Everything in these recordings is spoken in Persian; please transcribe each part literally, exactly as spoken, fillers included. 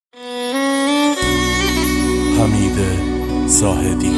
حمید زاهدی.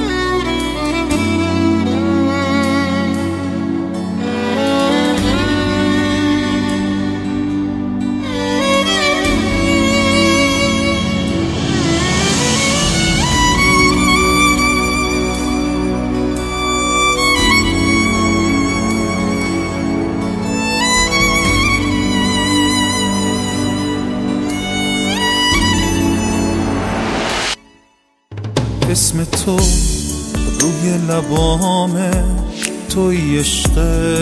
اسم تو روی لبامه، توی عشق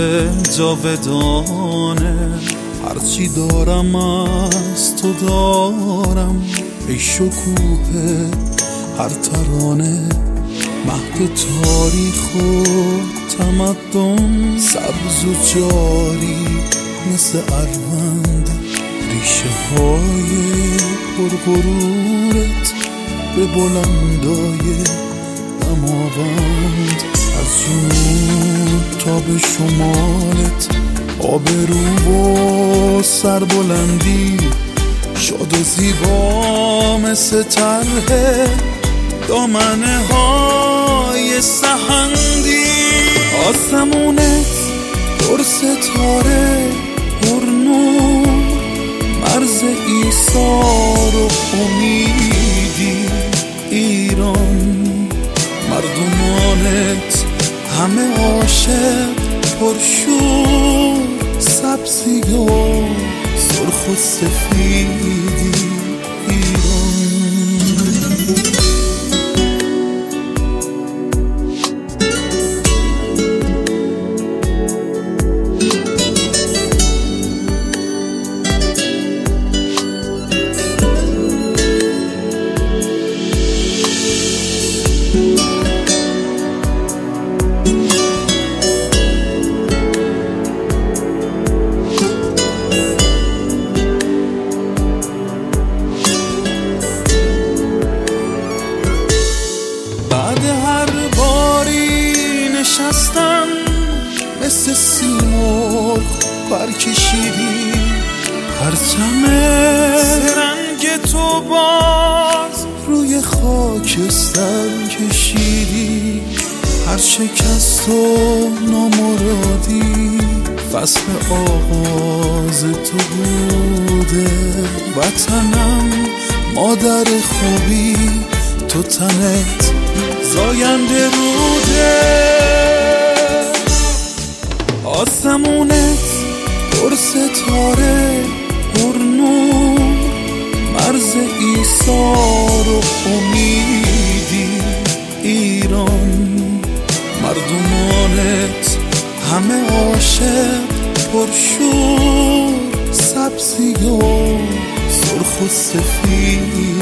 جاودانه. هرچی دارم از تو دارم، ای شکوه هر ترانه. مهد تاریخ و تمدن، سبز و جاری مثل اروند. ریشه های پرغرورت به بلندای دماوند. از جنوب تا به شمالت، آبرو و سربلندی. شاد و زیبا مثل طرح دامنه های سحندی. آسمونت پر ستاره پر نور، مرز ایثار و امیدی. ایران مردمانت همه عاشق پرشور، سبزی و سرخ و سفیدی. ایران نشستم مثل سیمرغ برکشیدی. پرچم رنگ تو باز روی خاکستر کشیدی. هر شکست و نامرادی فصل آغاز تو بوده. وطنم مادر خوبی، تو تنت زاینده روده. آسمونت پر ستاره پر نور، مرز ایثار و امیدی. ایران مردمانت همه عاشق پرشور، سبزی و سرخ و سفید.